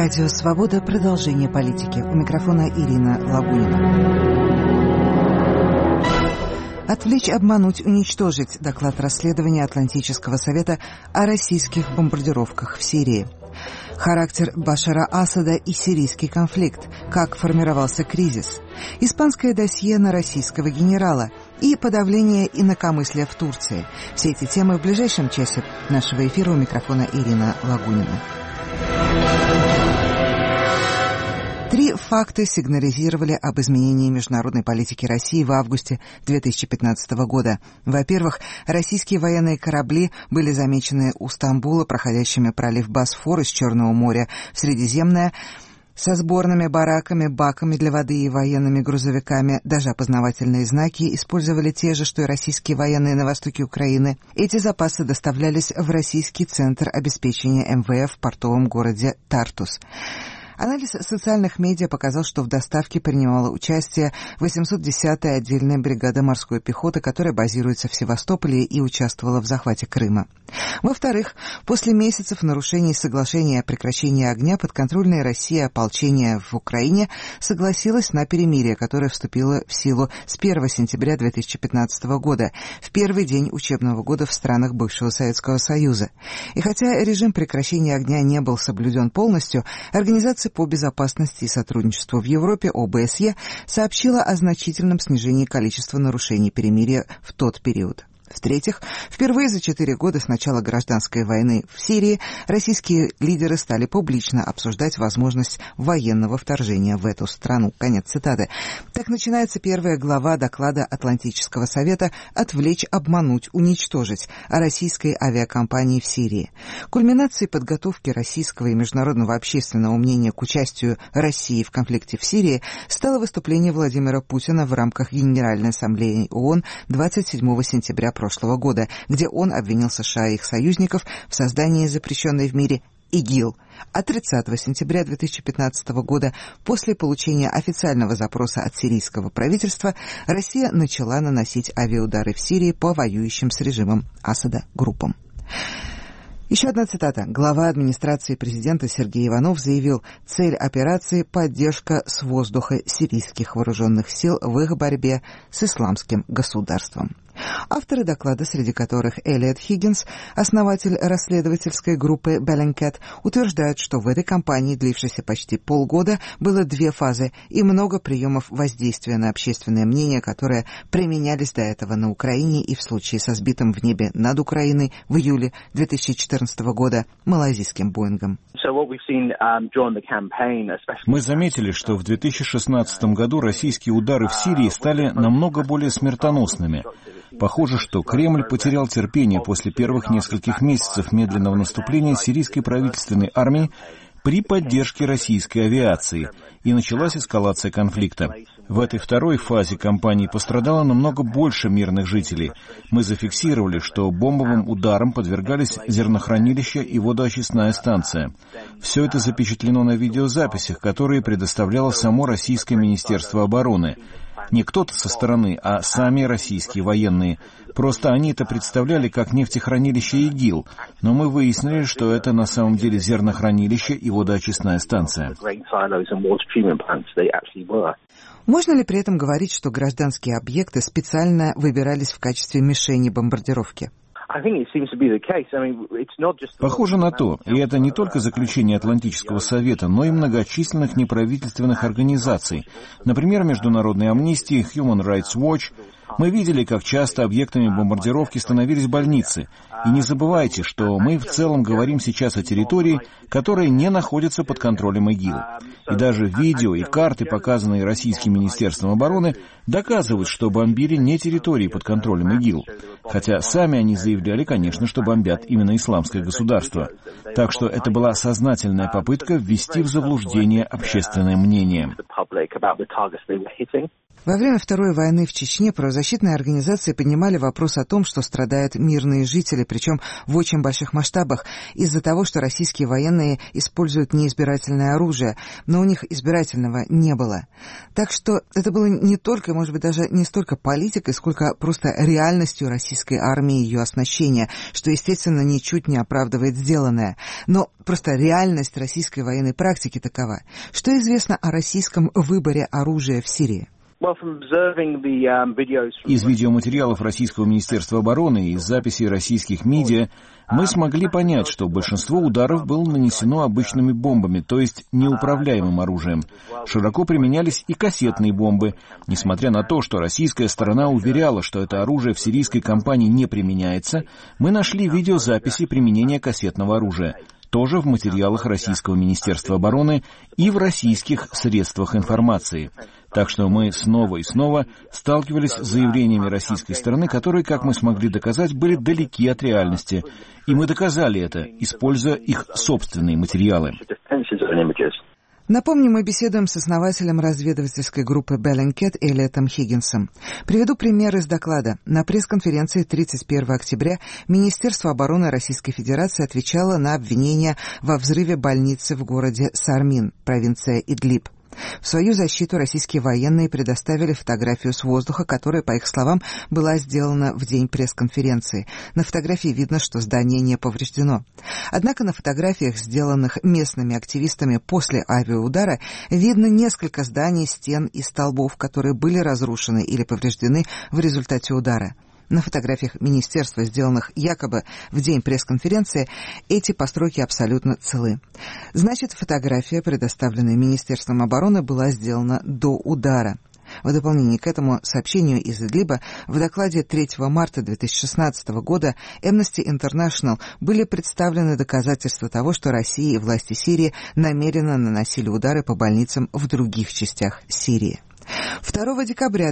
Радио «Свобода». Продолжение политики. У микрофона Ирина Лагунина. Отвлечь, обмануть, уничтожить. Доклад расследования Атлантического совета о российских бомбардировках в Сирии. Характер Башара Асада и сирийский конфликт. Как формировался кризис. Испанское досье на российского генерала. И подавление инакомыслия в Турции. Все эти темы в ближайшем часе нашего эфира. У микрофона Ирина Лагунина. 3 факта сигнализировали об изменении международной политики России в августе 2015 года. Во-первых, российские военные корабли были замечены у Стамбула, проходящими пролив Босфор из Черного моря в Средиземное, со сборными бараками, баками для воды и военными грузовиками. Даже опознавательные знаки использовали те же, что и российские военные на востоке Украины. Эти запасы доставлялись в российский центр обеспечения МВФ в портовом городе Тартус. Анализ социальных медиа показал, что в доставке принимала участие 810-я отдельная бригада морской пехоты, которая базируется в Севастополе и участвовала в захвате Крыма. Во-вторых, после месяцев нарушений соглашения о прекращении огня подконтрольная России ополчение в Украине согласилась на перемирие, которое вступило в силу с 1 сентября 2015 года, в первый день учебного года в странах бывшего Советского Союза. И хотя режим прекращения огня не был соблюден полностью, Организация по безопасности и сотрудничеству в Европе, ОБСЕ, сообщила о значительном снижении количества нарушений перемирия в тот период. В-третьих, впервые за 4 года с начала гражданской войны в Сирии российские лидеры стали публично обсуждать возможность военного вторжения в эту страну. Конец цитаты. Так начинается первая глава доклада Атлантического совета «Отвлечь, обмануть, уничтожить» о российской авиакомпании в Сирии. Кульминацией подготовки российского и международного общественного мнения к участию России в конфликте в Сирии стало выступление Владимира Путина в рамках Генеральной ассамблеи ООН 27 сентября прошлого года, где он обвинил США и их союзников в создании запрещенной в мире ИГИЛ. А 30 сентября 2015 года, после получения официального запроса от сирийского правительства, Россия начала наносить авиаудары в Сирии по воюющим с режимом Асада группам. Еще одна цитата. Глава администрации президента Сергей Иванов заявил, цель операции – поддержка с воздуха сирийских вооруженных сил в их борьбе с исламским государством. Авторы доклада, среди которых Элиот Хиггинс, основатель расследовательской группы Bellingcat, утверждают, что в этой кампании, длившейся почти полгода, было 2 фазы и много приемов воздействия на общественное мнение, которые применялись до этого на Украине и в случае со сбитым в небе над Украиной в июле 2014 года малайзийским Боингом. Мы заметили, что в 2016 году российские удары в Сирии стали намного более смертоносными. Похоже, что Кремль потерял терпение после первых нескольких месяцев медленного наступления сирийской правительственной армии при поддержке российской авиации, и началась эскалация конфликта. В этой второй фазе кампании пострадало намного больше мирных жителей. Мы зафиксировали, что бомбовым ударам подвергались зернохранилища и водоочистная станция. Все это запечатлено на видеозаписях, которые предоставляло само Российское Министерство обороны. Не кто-то со стороны, а сами российские военные. Просто они это представляли как нефтехранилище ИГИЛ, но мы выяснили, что это на самом деле зернохранилище и водоочистная станция. Можно ли при этом говорить, что гражданские объекты специально выбирались в качестве мишени бомбардировки? Похоже на то, и это не только заключение Атлантического совета, но и многочисленных неправительственных организаций, например, Международной амнистии, Human Rights Watch. Мы видели, как часто объектами бомбардировки становились больницы. И не забывайте, что мы в целом говорим сейчас о территории, которая не находится под контролем ИГИЛ. И даже видео и карты, показанные Российским Министерством обороны, доказывают, что бомбили не территории под контролем ИГИЛ. Хотя сами они заявляли, конечно, что бомбят именно исламское государство. Так что это была сознательная попытка ввести в заблуждение общественное мнение. Во время Второй войны в Чечне правозащитные организации поднимали вопрос о том, что страдают мирные жители, причем в очень больших масштабах, из-за того, что российские военные используют неизбирательное оружие, но у них избирательного не было. Так что это было не только, может быть, даже не столько политикой, сколько просто реальностью российской армии и ее оснащения, что, естественно, ничуть не оправдывает сделанное. Но просто реальность российской военной практики такова. Что известно о российском выборе оружия в Сирии? Из видеоматериалов Российского Министерства обороны и из записей российских медиа мы смогли понять, что большинство ударов было нанесено обычными бомбами, то есть неуправляемым оружием. Широко применялись и кассетные бомбы. Несмотря на то, что российская сторона уверяла, что это оружие в сирийской кампании не применяется, мы нашли видеозаписи применения кассетного оружия. Тоже в материалах Российского Министерства обороны и в российских средствах информации. Так что мы снова и снова сталкивались с заявлениями российской стороны, которые, как мы смогли доказать, были далеки от реальности. И мы доказали это, используя их собственные материалы. Напомню, мы беседуем с основателем разведывательской группы Bellingcat Элиотом Хиггинсом. Приведу пример из доклада. На пресс-конференции 31 октября Министерство обороны Российской Федерации отвечало на обвинения во взрыве больницы в городе Сармин, провинция Идлиб. В свою защиту российские военные предоставили фотографию с воздуха, которая, по их словам, была сделана в день пресс-конференции. На фотографии видно, что здание не повреждено. Однако на фотографиях, сделанных местными активистами после авиаудара, видно несколько зданий, стен и столбов, которые были разрушены или повреждены в результате удара. На фотографиях министерства, сделанных якобы в день пресс-конференции, эти постройки абсолютно целы. Значит, фотография, предоставленная Министерством обороны, была сделана до удара. В дополнение к этому сообщению из Идлиба в докладе 3 марта 2016 года Amnesty International были представлены доказательства того, что Россия и власти Сирии намеренно наносили удары по больницам в других частях Сирии. 2 декабря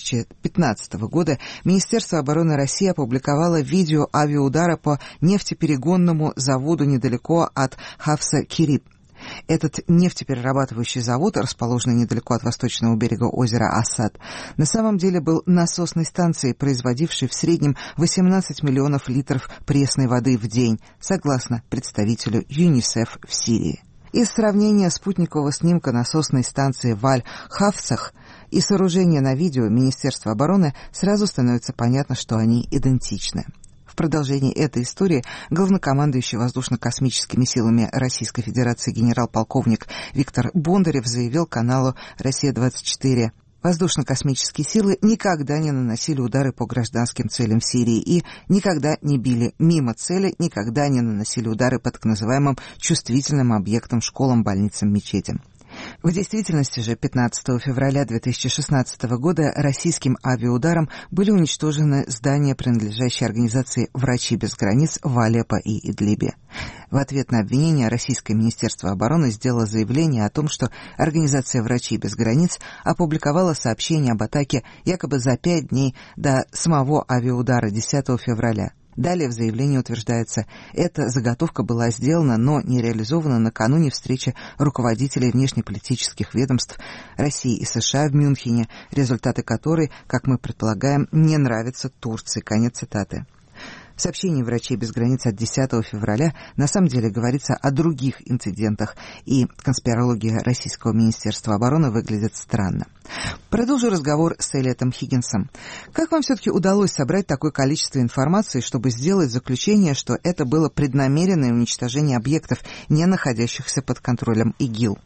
2015 года Министерство обороны России опубликовало видео авиаудара по нефтеперегонному заводу недалеко от Хафса-Кириб. Этот нефтеперерабатывающий завод, расположенный недалеко от восточного берега озера Асад, на самом деле был насосной станцией, производившей в среднем 18 миллионов литров пресной воды в день, согласно представителю ЮНИСЕФ в Сирии. Из сравнения спутникового снимка насосной станции в Аль-Хафсах и сооружения на видео Министерства обороны сразу становится понятно, что они идентичны. В продолжении этой истории главнокомандующий воздушно-космическими силами Российской Федерации генерал-полковник Виктор Бондарев заявил каналу «Россия-24». Воздушно-космические силы никогда не наносили удары по гражданским целям в Сирии и никогда не били мимо цели, никогда не наносили удары по так называемым чувствительным объектам, школам, больницам, мечетям. В действительности же 15 февраля 2016 года российским авиаударом были уничтожены здания, принадлежащие организации «Врачи без границ» в Алеппо и Идлибе. В ответ на обвинение Российское Министерство обороны сделало заявление о том, что организация «Врачи без границ» опубликовала сообщение об атаке якобы за 5 дней до самого авиаудара 10 февраля. Далее в заявлении утверждается, эта заготовка была сделана, но не реализована накануне встречи руководителей внешнеполитических ведомств России и США в Мюнхене, результаты которой, как мы предполагаем, не нравятся Турции. Конец цитаты. В сообщении «Врачей без границ» от 10 февраля на самом деле говорится о других инцидентах, и конспирология Российского Министерства обороны выглядит странно. Продолжу разговор с Элиотом Хиггинсом. Как вам все-таки удалось собрать такое количество информации, чтобы сделать заключение, что это было преднамеренное уничтожение объектов, не находящихся под контролем ИГИЛ?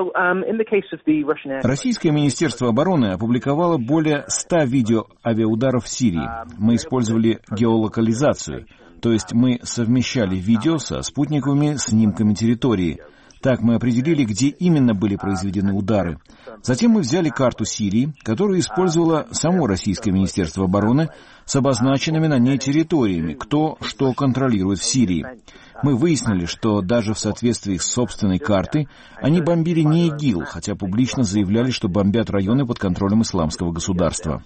Российское Министерство обороны опубликовало более 100 видеоавиаударов в Сирии. Мы использовали геолокализацию, то есть мы совмещали видео со спутниковыми снимками территории. Так мы определили, где именно были произведены удары. Затем мы взяли карту Сирии, которую использовало само Российское Министерство обороны, с обозначенными на ней территориями, кто что контролирует в Сирии. Мы выяснили, что даже в соответствии с собственной картой они бомбили не ИГИЛ, хотя публично заявляли, что бомбят районы под контролем исламского государства.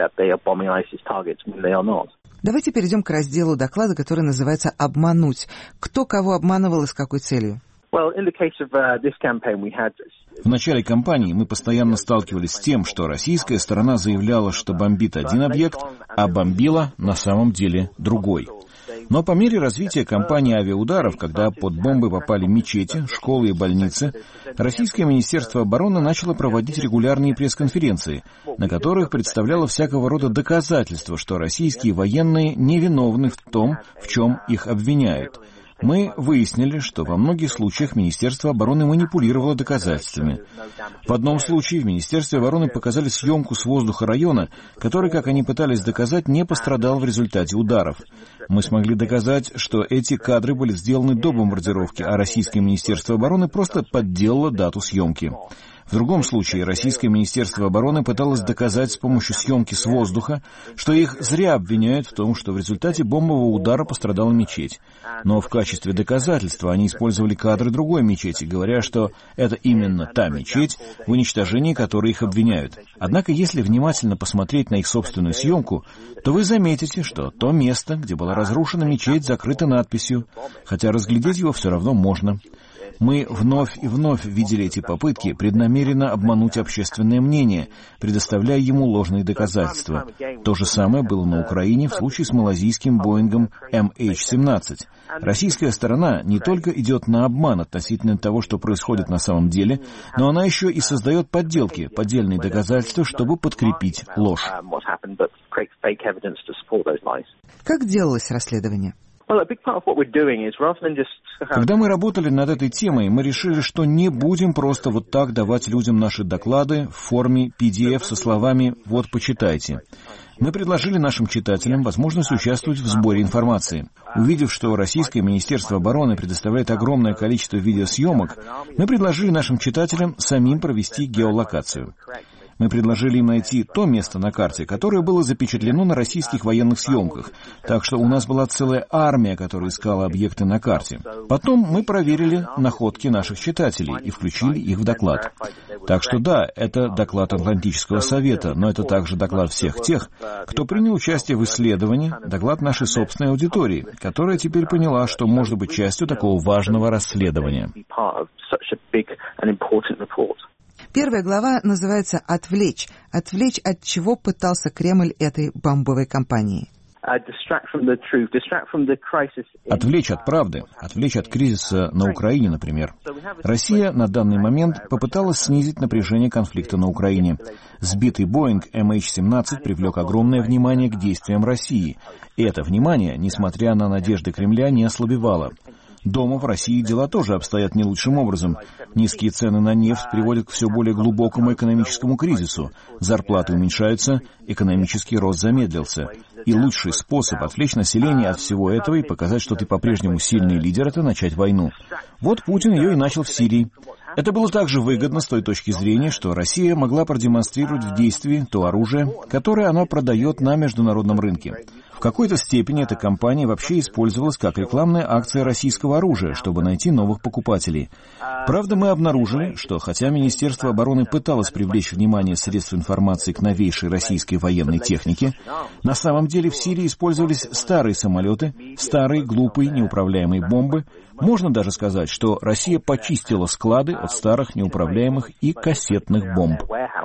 Давайте перейдем к разделу доклада, который называется «Обмануть». Кто кого обманывал и с какой целью? В начале кампании мы постоянно сталкивались с тем, что российская сторона заявляла, что бомбит один объект, а бомбила на самом деле другой. Но по мере развития кампании авиаударов, когда под бомбы попали мечети, школы и больницы, российское Министерство обороны начало проводить регулярные пресс-конференции, на которых представляло всякого рода доказательства, что российские военные невиновны в том, в чем их обвиняют. Мы выяснили, что во многих случаях Министерство обороны манипулировало доказательствами. В одном случае в Министерстве обороны показали съемку с воздуха района, который, как они пытались доказать, не пострадал в результате ударов. Мы смогли доказать, что эти кадры были сделаны до бомбардировки, а российское Министерство обороны просто подделало дату съемки. В другом случае российское Министерство обороны пыталось доказать с помощью съемки с воздуха, что их зря обвиняют в том, что в результате бомбового удара пострадала мечеть. Но в качестве доказательства они использовали кадры другой мечети, говоря, что это именно та мечеть, в уничтожении которой их обвиняют. Однако, если внимательно посмотреть на их собственную съемку, то вы заметите, что то место, где была разрушена мечеть, закрыто надписью, хотя разглядеть его все равно можно. Мы вновь и вновь видели эти попытки преднамеренно обмануть общественное мнение, предоставляя ему ложные доказательства. То же самое было на Украине в случае с малазийским Боингом MH17. Российская сторона не только идет на обман относительно того, что происходит на самом деле, но она еще и создает подделки, поддельные доказательства, чтобы подкрепить ложь. Как делалось расследование? Когда мы работали над этой темой, мы решили, что не будем просто вот так давать людям наши доклады в форме PDF со словами «вот, почитайте». Мы предложили нашим читателям возможность участвовать в сборе информации. Увидев, что Российское Министерство обороны предоставляет огромное количество видеосъемок, мы предложили нашим читателям самим провести геолокацию. Мы предложили им найти то место на карте, которое было запечатлено на российских военных съемках, так что у нас была целая армия, которая искала объекты на карте. Потом мы проверили находки наших читателей и включили их в доклад. Так что да, это доклад Атлантического совета, но это также доклад всех тех, кто принял участие в исследовании, доклад нашей собственной аудитории, которая теперь поняла, что может быть частью такого важного расследования. Первая глава называется «Отвлечь». Отвлечь от чего пытался Кремль этой бомбовой кампании? Отвлечь от правды, отвлечь от кризиса на Украине, например. Россия на данный момент попыталась снизить напряжение конфликта на Украине. Сбитый Боинг MH17 привлек огромное внимание к действиям России. И это внимание, несмотря на надежды Кремля, не ослабевало. Дома в России дела тоже обстоят не лучшим образом. Низкие цены на нефть приводят к все более глубокому экономическому кризису. Зарплаты уменьшаются, экономический рост замедлился. И лучший способ отвлечь население от всего этого и показать, что ты по-прежнему сильный лидер, это начать войну. Вот Путин ее и начал в Сирии. Это было также выгодно с той точки зрения, что Россия могла продемонстрировать в действии то оружие, которое она продает на международном рынке. В какой-то степени эта кампания вообще использовалась как рекламная акция российского оружия, чтобы найти новых покупателей. Правда, мы обнаружили, что хотя Министерство обороны пыталось привлечь внимание средств информации к новейшей российской военной технике, на самом деле в Сирии использовались старые самолеты, старые, глупые, неуправляемые бомбы. Можно даже сказать, что Россия почистила склады от старых, неуправляемых и кассетных бомб.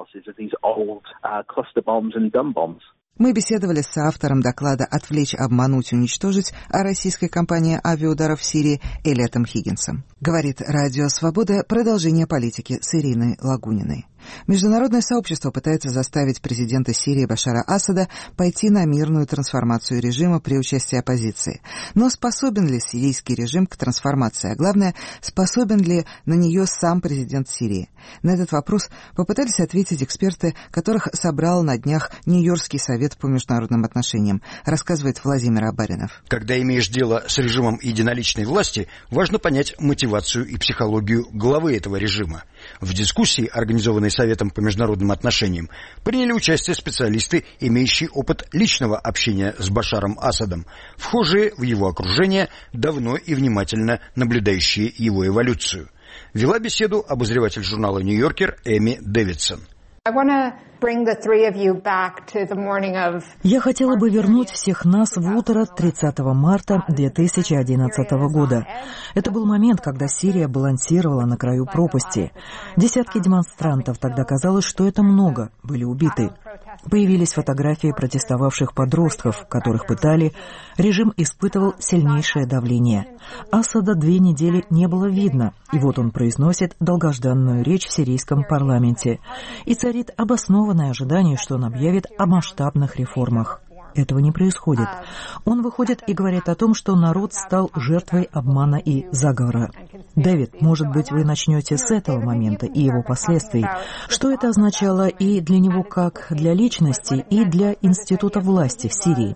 Мы беседовали с автором доклада «Отвлечь, обмануть, уничтожить» о российской кампании авиаударов в Сирии Элиотом Хиггинсом. Говорит Радио Свобода, продолжение политики с Ириной Лагуниной. Международное сообщество пытается заставить президента Сирии Башара Асада пойти на мирную трансформацию режима при участии оппозиции. Но способен ли сирийский режим к трансформации? А главное, способен ли на нее сам президент Сирии? На этот вопрос попытались ответить эксперты, которых собрал на днях Нью-Йоркский совет по международным отношениям, рассказывает Владимир Абаринов. Когда имеешь дело с режимом единоличной власти, важно понять мотивацию и психологию главы этого режима. В дискуссии, организованной Советом по международным отношениям, приняли участие специалисты, имеющие опыт личного общения с Башаром Асадом, вхожие в его окружение, давно и внимательно наблюдающие его эволюцию. Вела беседу обозреватель журнала «Нью-Йоркер» Эми Дэвидсон. Я хотела бы вернуть всех нас в утро 30 марта 2011 года. Это был момент, когда Сирия балансировала на краю пропасти. Десятки демонстрантов, тогда казалось, что это много, были убиты. Появились фотографии протестовавших подростков, которых пытали. Режим испытывал сильнейшее давление. Асада 2 недели не было видно, и вот он произносит долгожданную речь в сирийском парламенте. И царит обоснованное ожидание, что он объявит о масштабных реформах. Этого не происходит. Он выходит и говорит о том, что народ стал жертвой обмана и заговора. Дэвид, может быть, вы начнете с этого момента и его последствий. Что это означало и для него как для личности, и для института власти в Сирии?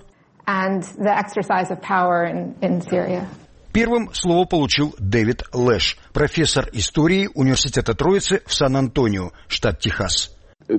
Первым слово получил Дэвид Лэш, профессор истории Университета Троицы в Сан-Антонио, штат Техас. В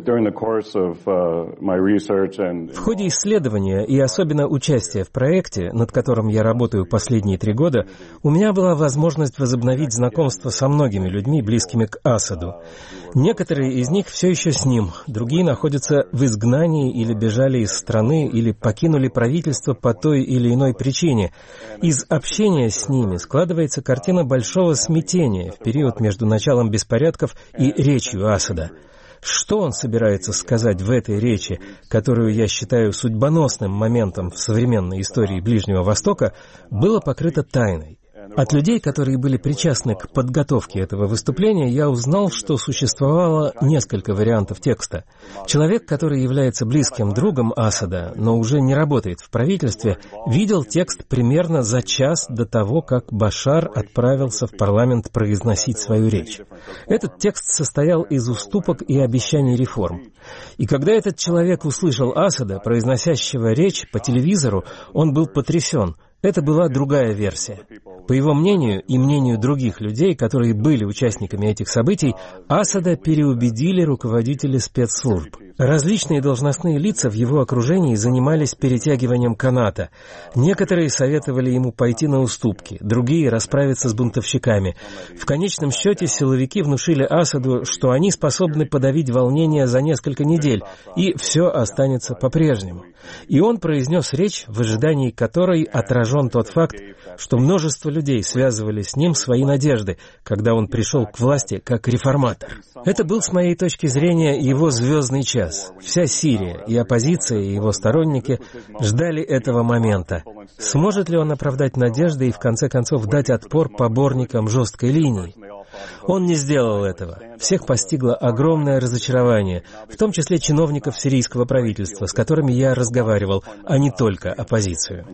ходе исследования и особенно участия в проекте, над которым я работаю последние 3 года, у меня была возможность возобновить знакомство со многими людьми, близкими к Асаду. Некоторые из них все еще с ним, другие находятся в изгнании или бежали из страны, или покинули правительство по той или иной причине. Из общения с ними складывается картина большого смятения в период между началом беспорядков и речью Асада. Что он собирается сказать в этой речи, которую я считаю судьбоносным моментом в современной истории Ближнего Востока, было покрыто тайной. От людей, которые были причастны к подготовке этого выступления, я узнал, что существовало несколько вариантов текста. Человек, который является близким другом Асада, но уже не работает в правительстве, видел текст примерно за час до того, как Башар отправился в парламент произносить свою речь. Этот текст состоял из уступок и обещаний реформ. И когда этот человек услышал Асада, произносящего речь по телевизору, он был потрясен. Это была другая версия. По его мнению и мнению других людей, которые были участниками этих событий, Асада переубедили руководители спецслужб. Различные должностные лица в его окружении занимались перетягиванием каната. Некоторые советовали ему пойти на уступки, другие — расправиться с бунтовщиками. В конечном счете силовики внушили Асаду, что они способны подавить волнение за несколько недель, и все останется по-прежнему. И он произнес речь, в ожидании которой отражен тот факт, что множество людей связывали с ним свои надежды, когда он пришел к власти как реформатор. Это был, с моей точки зрения, его звездный час. Вся Сирия, и оппозиция, и его сторонники ждали этого момента. Сможет ли он оправдать надежды и, в конце концов, дать отпор поборникам жесткой линии? Он не сделал этого. Всех постигло огромное разочарование, в том числе чиновников сирийского правительства, с которыми я разговаривал, а не только оппозицию.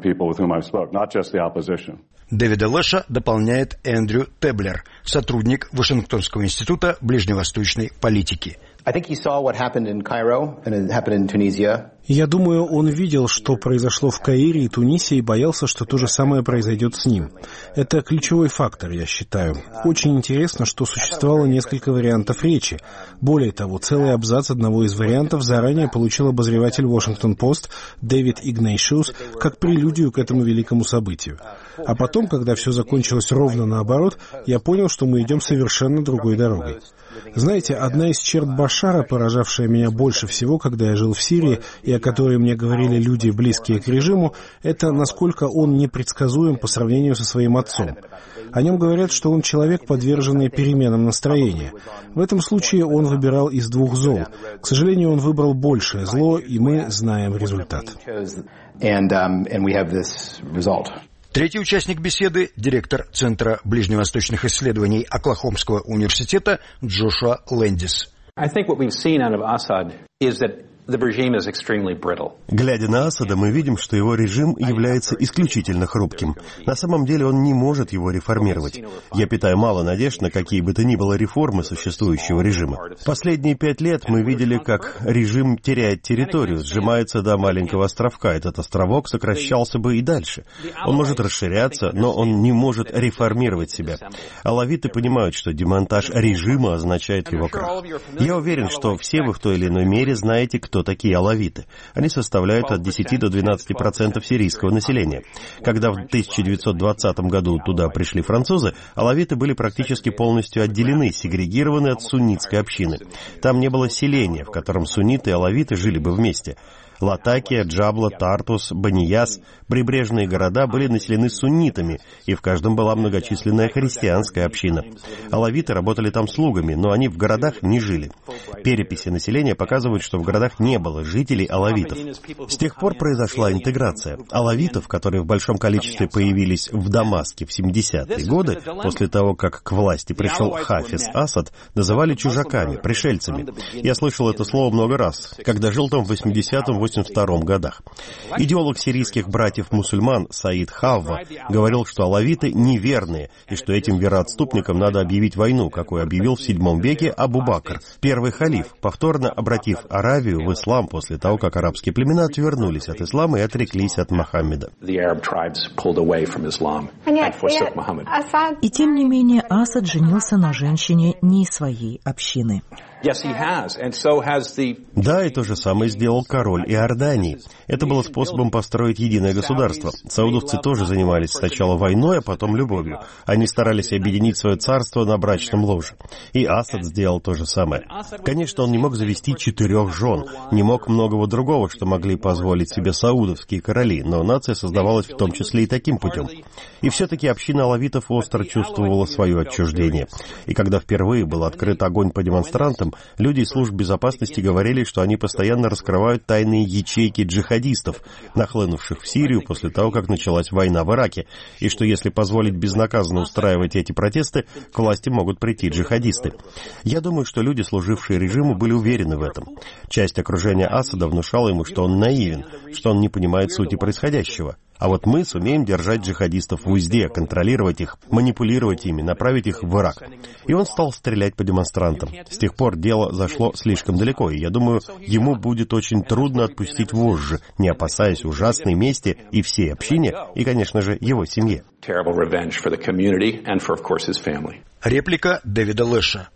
Дэвида Лэша дополняет Эндрю Теблер, сотрудник Вашингтонского института ближневосточной политики. Я думаю, он видел, что произошло в Каире и Тунисе, и боялся, что то же самое произойдет с ним. Это ключевой фактор, я считаю. Очень интересно, что существовало несколько вариантов речи. Более того, целый абзац одного из вариантов заранее получил обозреватель Washington-Post Дэвид Игнейшиус как прелюдию к этому великому событию. А потом, когда все закончилось ровно наоборот, я понял, что мы идем совершенно другой дорогой. Знаете, одна из черт Башара, поражавшая меня больше всего, когда я жил в Сирии, и о которой мне говорили люди, близкие к режиму, это насколько он непредсказуем по сравнению со своим отцом. О нем говорят, что он человек, подверженный переменам настроения. В этом случае он выбирал из 2 зол. К сожалению, он выбрал большее зло, и мы знаем результат. Третий участник беседы — директор Центра ближневосточных исследований Оклахомского университета Джошуа Лэндис. Глядя на Асада, мы видим, что его режим является исключительно хрупким. На самом деле он не может его реформировать. Я питаю мало надежд на какие бы то ни было реформы существующего режима. Последние 5 лет мы видели, как режим теряет территорию, сжимается до маленького островка. Этот островок сокращался бы и дальше. Он может расширяться, но он не может реформировать себя. Алавиты понимают, что демонтаж режима означает его крах. Я уверен, что все вы в той или иной мере знаете, кто кто такие алавиты. Они составляют от 10 до 12% сирийского населения. Когда в 1920 году туда пришли французы, алавиты были практически полностью отделены, сегрегированы от суннитской общины. Там не было селения, в котором сунниты и алавиты жили бы вместе. Латакия, Джабла, Тартус, Банияс, прибрежные города были населены суннитами, и в каждом была многочисленная христианская община. Алавиты работали там слугами, но они в городах не жили. Переписи населения показывают, что в городах не было жителей алавитов. С тех пор произошла интеграция. Алавитов, которые в большом количестве появились в Дамаске в 70-е годы, после того, как к власти пришел Хафиз Асад, называли чужаками, пришельцами. Я слышал это слово много раз, когда жил там в 80-м, 1982 годах. Идеолог сирийских братьев-мусульман Саид Хавва говорил, что алавиты неверные, и что этим вероотступникам надо объявить войну, какую объявил в VII веке Абу Бакр, первый халиф, повторно обратив Аравию в ислам после того, как арабские племена отвернулись от ислама и отреклись от Мухаммеда. И тем не менее Асад женился на женщине не из своей общины. Да, и то же самое сделал король Иордании. Это было способом построить единое государство. Саудовцы тоже занимались сначала войной, а потом любовью. Они старались объединить свое царство на брачном ложе. И Асад сделал то же самое. Конечно, он не мог завести 4 жен, не мог многого другого, что могли позволить себе саудовские короли, но нация создавалась в том числе и таким путем. И все-таки община алавитов остро чувствовала свое отчуждение. И когда впервые был открыт огонь по демонстрантам, люди из служб безопасности говорили, что они постоянно раскрывают тайные ячейки джихадистов, нахлынувших в Сирию после того, как началась война в Ираке, и что если позволить безнаказанно устраивать эти протесты, к власти могут прийти джихадисты. Я думаю, что люди, служившие режиму, были уверены в этом. Часть окружения Асада внушала ему, что он наивен, что он не понимает сути происходящего. А вот мы сумеем держать джихадистов в узде, контролировать их, манипулировать ими, направить их в Ирак. И он стал стрелять по демонстрантам. С тех пор дело зашло слишком далеко, и я думаю, ему будет очень трудно отпустить вожжи, не опасаясь ужасной мести и всей общине, и, конечно же, его семье. Реплика Дэвида Лэша.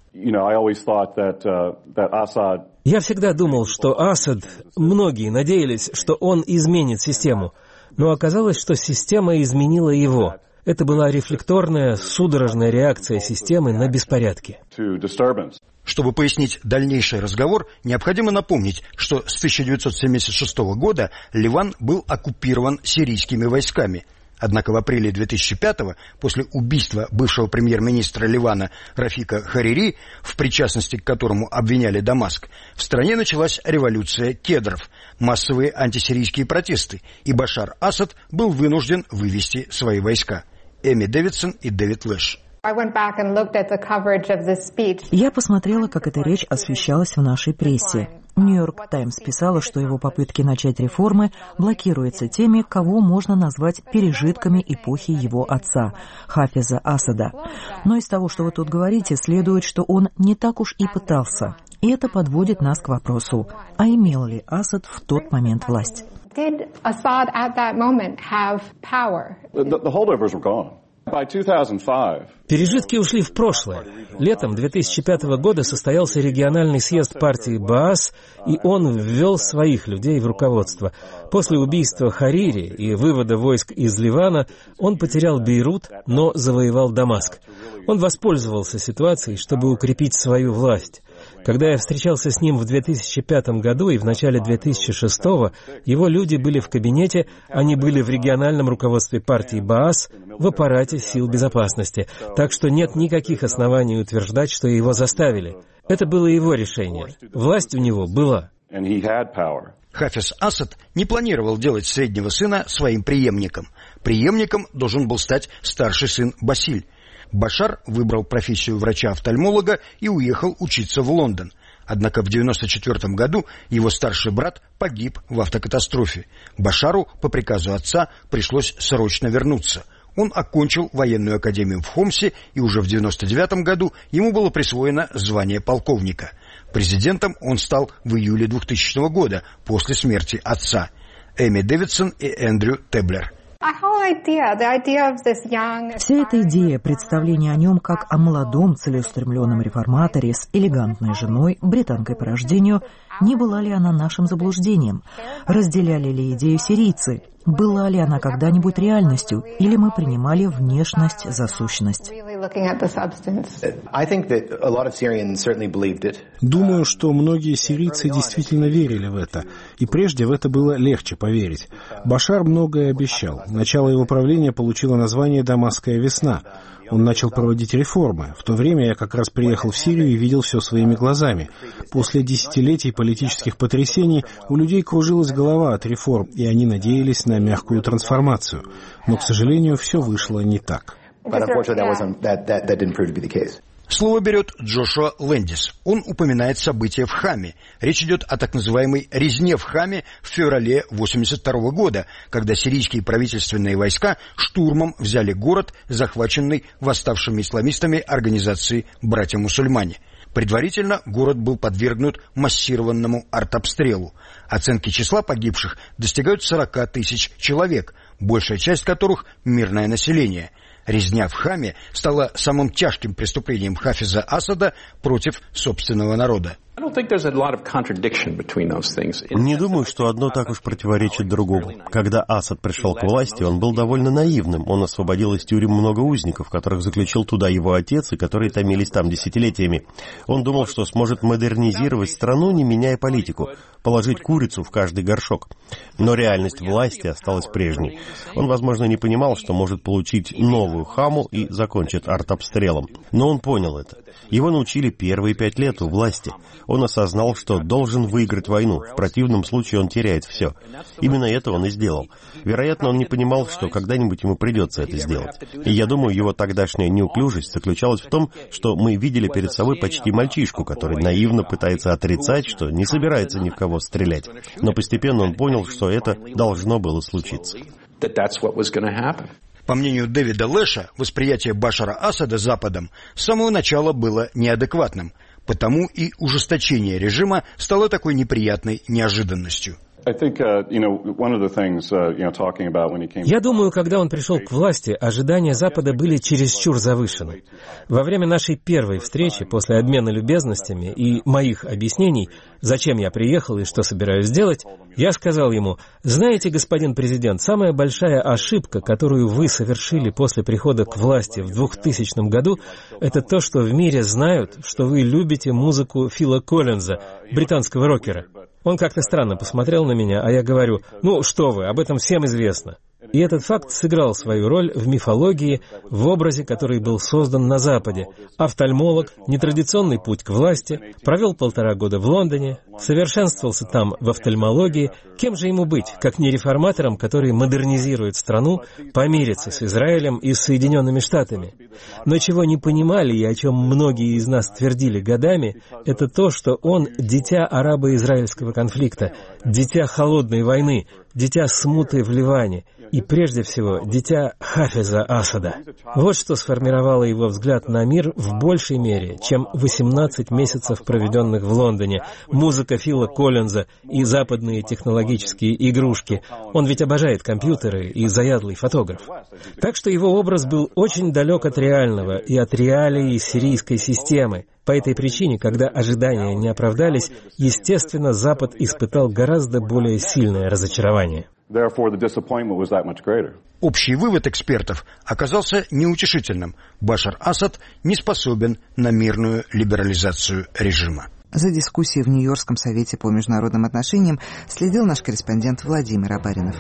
Я всегда думал, что Асад, многие надеялись, что он изменит систему. Но оказалось, что система изменила его. Это была рефлекторная, судорожная реакция системы на беспорядки. Чтобы пояснить дальнейший разговор, необходимо напомнить, что с 1976 года Ливан был оккупирован сирийскими войсками. Однако в апреле 2005-го, после убийства бывшего премьер-министра Ливана Рафика Харири, в причастности к которому обвиняли Дамаск, в стране началась революция кедров, массовые антисирийские протесты, и Башар Асад был вынужден вывести свои войска. Эми Дэвидсон и Дэвид Лэш. Я посмотрела, как эта речь освещалась в нашей прессе. Нью-Йорк Таймс писала, что его попытки начать реформы блокируются теми, кого можно назвать пережитками эпохи его отца, Хафиза Асада. Но из того, что вы тут говорите, следует, что он не так уж и пытался. И это подводит нас к вопросу, а имел ли Асад в тот момент власть? Пережитки ушли в прошлое. Летом 2005 года состоялся региональный съезд партии Баас, и он ввел своих людей в руководство. После убийства Харири и вывода войск из Ливана он потерял Бейрут, но завоевал Дамаск. Он воспользовался ситуацией, чтобы укрепить свою власть. Когда я встречался с ним в 2005 году и в начале 2006, его люди были в кабинете, они были в региональном руководстве партии Баас, в аппарате сил безопасности. Так что нет никаких оснований утверждать, что его заставили. Это было его решение. Власть у него была. Хафиз Асад не планировал делать среднего сына своим преемником. Преемником должен был стать старший сын Басиль. Башар выбрал профессию врача-офтальмолога и уехал учиться в Лондон. Однако в 1994 году его старший брат погиб в автокатастрофе. Башару по приказу отца пришлось срочно вернуться. Он окончил военную академию в Хомсе, и уже в 1999 году ему было присвоено звание полковника. Президентом он стал в июле 2000 года, после смерти отца. Эми Дэвидсон и Эндрю Теблер. Вся эта идея, представление о нем как о молодом, целеустремленном реформаторе с элегантной женой, британкой по рождению, не была ли она нашим заблуждением? Разделяли ли идею сирийцы? Была ли она когда-нибудь реальностью? Или мы принимали внешность за сущность? Думаю, что многие сирийцы действительно верили в это. И прежде в это было легче поверить. Башар многое обещал. Начало его правления получило название «Дамасская весна». Он начал проводить реформы. В то время я как раз приехал в Сирию и видел все своими глазами. После десятилетий политических потрясений у людей кружилась голова от реформ, и они надеялись на мягкую трансформацию. Но, к сожалению, все вышло не так. Слово берет Джошуа Лэндис. Он упоминает события в Хаме. Речь идет о так называемой резне в Хаме в феврале 1982 года, когда сирийские правительственные войска штурмом взяли город, захваченный восставшими исламистами организации «Братья-мусульмане». Предварительно город был подвергнут массированному артобстрелу. Оценки числа погибших достигают 40 тысяч человек, большая часть которых – мирное население. Резня в Хаме стала самым тяжким преступлением Хафиза Асада против собственного народа. Не думаю, что одно так уж противоречит другому. Когда Асад пришел к власти, он был довольно наивным. Он освободил из тюрем много узников, которых заключил туда его отец и которые томились там десятилетиями. Он думал, что сможет модернизировать страну, не меняя политику, положить курицу в каждый горшок. Но реальность власти осталась прежней. Он, возможно, не понимал, что может получить новую Хаму и закончит артобстрелом. Но он понял это. Его научили первые 5 лет у власти. Он осознал, что должен выиграть войну, в противном случае он теряет все. Именно это он и сделал. Вероятно, он не понимал, что когда-нибудь ему придется это сделать. И я думаю, его тогдашняя неуклюжесть заключалась в том, что мы видели перед собой почти мальчишку, который наивно пытается отрицать, что не собирается ни в кого стрелять. Но постепенно он понял, что это должно было случиться. По мнению Дэвида Лэша, восприятие Башара Асада Западом с самого начала было неадекватным, потому и ужесточение режима стало такой неприятной неожиданностью. Я думаю, когда он пришел к власти, ожидания Запада были чересчур завышены. Во время нашей первой встречи, после обмена любезностями и моих объяснений, зачем я приехал и что собираюсь делать, я сказал ему: «Знаете, господин президент, самая большая ошибка, которую вы совершили после прихода к власти в 2000 году, это то, что в мире знают, что вы любите музыку Фила Коллинза, британского рокера». Он как-то странно посмотрел на меня, а я говорю: «Ну что вы, об этом всем известно». И этот факт сыграл свою роль в мифологии, в образе, который был создан на Западе. Офтальмолог, нетрадиционный путь к власти, провел 1,5 года в Лондоне, совершенствовался там в офтальмологии. Кем же ему быть, как не реформатором, который модернизирует страну, помирится с Израилем и с Соединенными Штатами? Но чего не понимали и о чем многие из нас твердили годами, это то, что он дитя арабо-израильского конфликта, дитя холодной войны, дитя смуты в Ливане и, прежде всего, дитя Хафиза Асада. Вот что сформировало его взгляд на мир в большей мере, чем 18 месяцев, проведенных в Лондоне, музыка Фила Коллинза и западные технологические игрушки. Он ведь обожает компьютеры и заядлый фотограф. Так что его образ был очень далек от реального и от реалий сирийской системы. По этой причине, когда ожидания не оправдались, естественно, Запад испытал гораздо более сильное разочарование. Общий вывод экспертов оказался неутешительным. Башар Асад не способен на мирную либерализацию режима. За дискуссией в Нью-Йоркском совете по международным отношениям следил наш корреспондент Владимир Абаринов.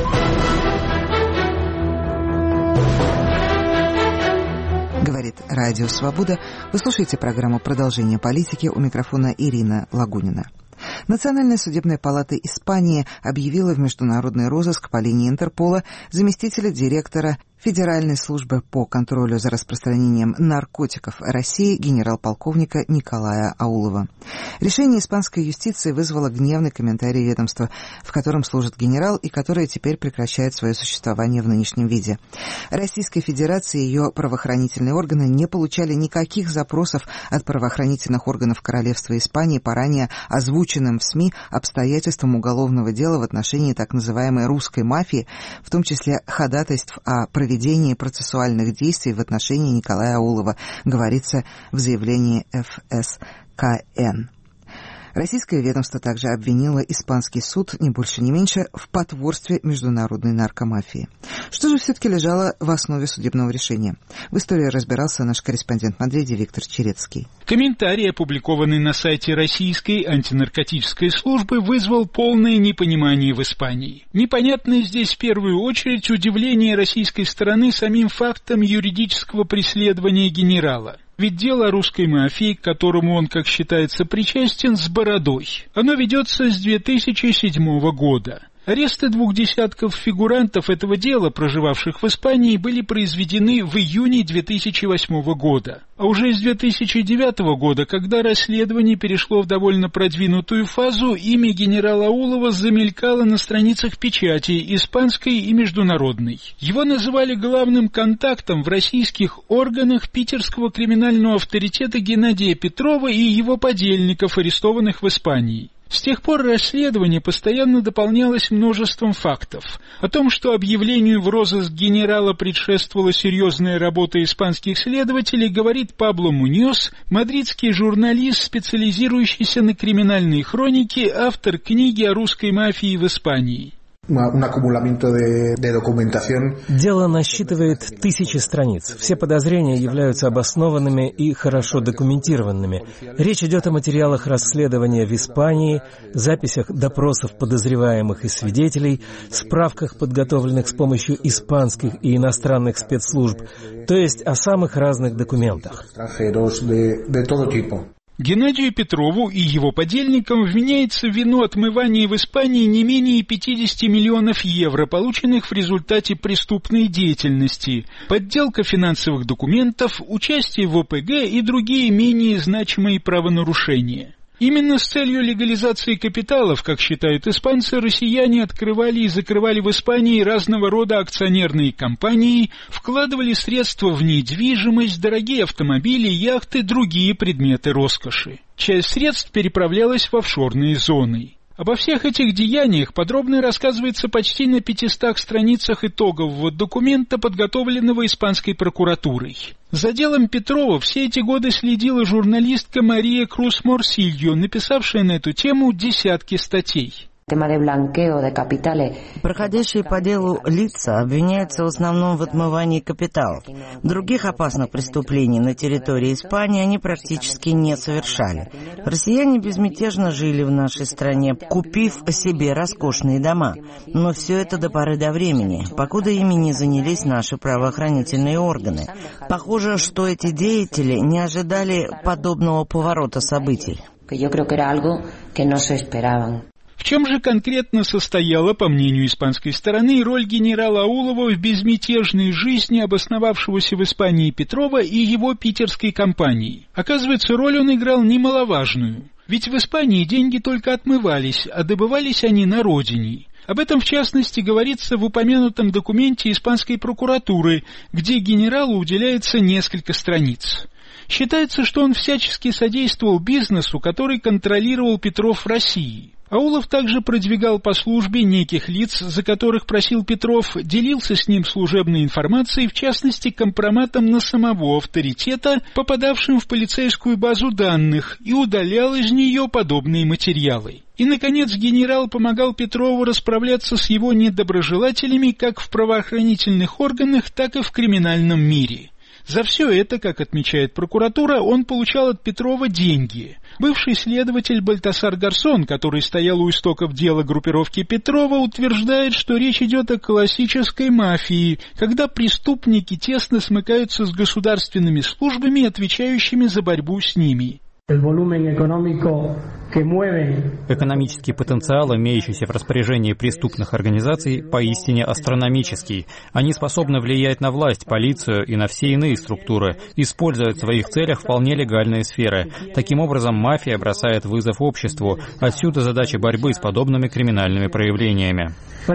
Говорит Радио Свобода. Вы слушаете программу «Продолжение политики», у микрофона Ирина Лагунина. Национальная судебная палата Испании объявила в международный розыск по линии Интерпола заместителя директора Федеральной службы по контролю за распространением наркотиков России генерал-полковника Николая Аулова. Решение испанской юстиции вызвало гневный комментарий ведомства, в котором служит генерал и которое теперь прекращает свое существование в нынешнем виде. Российская Федерация и ее правоохранительные органы не получали никаких запросов от правоохранительных органов Королевства Испании по ранее озвученным в СМИ обстоятельствам уголовного дела в отношении так называемой русской мафии, в том числе ходатайств о проведении процессуальных действий в отношении Николая Аулова, говорится в заявлении ФСКН. Российское ведомство также обвинило испанский суд, ни больше ни меньше, в потворстве международной наркомафии. Что же все-таки лежало в основе судебного решения? В истории разбирался наш корреспондент в Мадриде Виктор Черецкий. Комментарий, опубликованный на сайте Российской антинаркотической службы, вызвал полное непонимание в Испании. Непонятно здесь в первую очередь удивление российской стороны самим фактом юридического преследования генерала. Ведь дело о русской мафии, к которому он, как считается, причастен, с бородой. Оно ведется с 2007 года. Аресты 20 фигурантов этого дела, проживавших в Испании, были произведены в июне 2008 года. А уже с 2009 года, когда расследование перешло в довольно продвинутую фазу, имя генерала Аулова замелькало на страницах печати, испанской и международной. Его называли главным контактом в российских органах питерского криминального авторитета Геннадия Петрова и его подельников, арестованных в Испании. С тех пор расследование постоянно дополнялось множеством фактов. О том, что объявлению в розыск генерала предшествовала серьезная работа испанских следователей, говорит Пабло Муньос, мадридский журналист, специализирующийся на криминальной хронике, автор книги о русской мафии в Испании. Дело насчитывает 1000 страниц. Все подозрения являются обоснованными и хорошо документированными. Речь идет о материалах расследования в Испании, записях допросов подозреваемых и свидетелей, справках, подготовленных с помощью испанских и иностранных спецслужб, то есть о самых разных документах. Геннадию Петрову и его подельникам вменяется в вину отмывания в Испании не менее 50 миллионов евро, полученных в результате преступной деятельности, подделка финансовых документов, участие в ОПГ и другие менее значимые правонарушения. Именно с целью легализации капиталов, как считают испанцы, россияне открывали и закрывали в Испании разного рода акционерные компании, вкладывали средства в недвижимость, дорогие автомобили, яхты, другие предметы роскоши. Часть средств переправлялась в офшорные зоны. Обо всех этих деяниях подробно рассказывается почти на 500 страницах итогового документа, подготовленного испанской прокуратурой. За делом Петрова все эти годы следила журналистка Мария Крус Морсильо, написавшая на эту тему десятки статей. Проходящие по делу лица обвиняются в основном в отмывании капиталов. Других опасных преступлений на территории Испании они практически не совершали. Россияне безмятежно жили в нашей стране, купив себе роскошные дома. Но все это до поры до времени, покуда ими не занялись наши правоохранительные органы. Похоже, что эти деятели не ожидали подобного поворота событий. В чем же конкретно состояла, по мнению испанской стороны, роль генерала Аулова в безмятежной жизни обосновавшегося в Испании Петрова и его питерской компании? Оказывается, роль он играл немаловажную. Ведь в Испании деньги только отмывались, а добывались они на родине. Об этом, в частности, говорится в упомянутом документе испанской прокуратуры, где генералу уделяется несколько страниц. Считается, что он всячески содействовал бизнесу, который контролировал Петров в России. Аулов также продвигал по службе неких лиц, за которых просил Петров, делился с ним служебной информацией, в частности, компроматом на самого авторитета, попадавшим в полицейскую базу данных, и удалял из нее подобные материалы. И, наконец, генерал помогал Петрову расправляться с его недоброжелателями как в правоохранительных органах, так и в криминальном мире. За все это, как отмечает прокуратура, он получал от Петрова деньги. Бывший следователь Бальтасар Гарсон, который стоял у истоков дела группировки Петрова, утверждает, что речь идет о классической мафии, когда преступники тесно смыкаются с государственными службами, отвечающими за борьбу с ними. Экономический потенциал, имеющийся в распоряжении преступных организаций, поистине астрономический. Они способны влиять на власть, полицию и на все иные структуры, используя в своих целях вполне легальные сферы. Таким образом, мафия бросает вызов обществу. Отсюда задача борьбы с подобными криминальными проявлениями.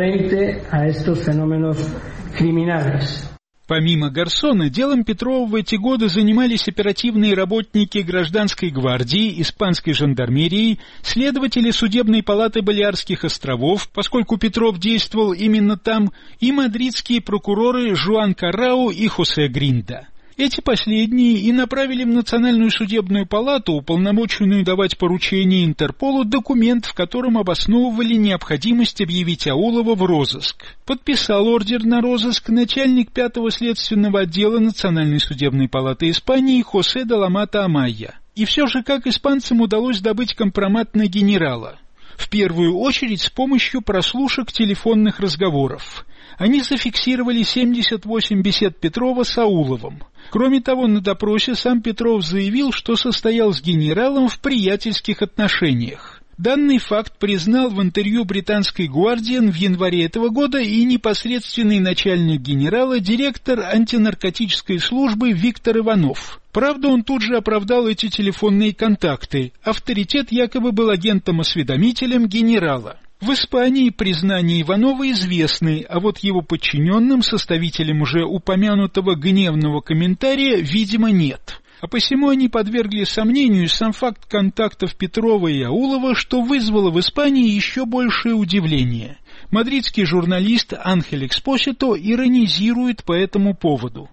Помимо Гарсона, делом Петрова в эти годы занимались оперативные работники гражданской гвардии, испанской жандармерии, следователи судебной палаты Балеарских островов, поскольку Петров действовал именно там, и мадридские прокуроры Жуан Каррау и Хосе Гринда. Эти последние и направили в Национальную судебную палату, уполномоченную давать поручения Интерполу, документ, в котором обосновывали необходимость объявить Аулова в розыск. Подписал ордер на розыск начальник 5-го следственного отдела Национальной судебной палаты Испании Хосе де ла Мата Амайя. И все же, как испанцам удалось добыть компромат на генерала? В первую очередь с помощью прослушек телефонных разговоров. Они зафиксировали 78 бесед Петрова с Ауловым. Кроме того, на допросе сам Петров заявил, что состоял с генералом в приятельских отношениях. Данный факт признал в интервью британской «Гуардиан» в январе этого года и непосредственный начальник генерала, директор антинаркотической службы Виктор Иванов. Правда, он тут же оправдал эти телефонные контакты. Авторитет якобы был агентом-осведомителем генерала. В Испании признания Иванова известны, а вот его подчиненным, составителям уже упомянутого гневного комментария, видимо, нет. А посему они подвергли сомнению сам факт контактов Петрова и Аулова, что вызвало в Испании еще большее удивление. Мадридский журналист Анхель Экспосито иронизирует по этому поводу.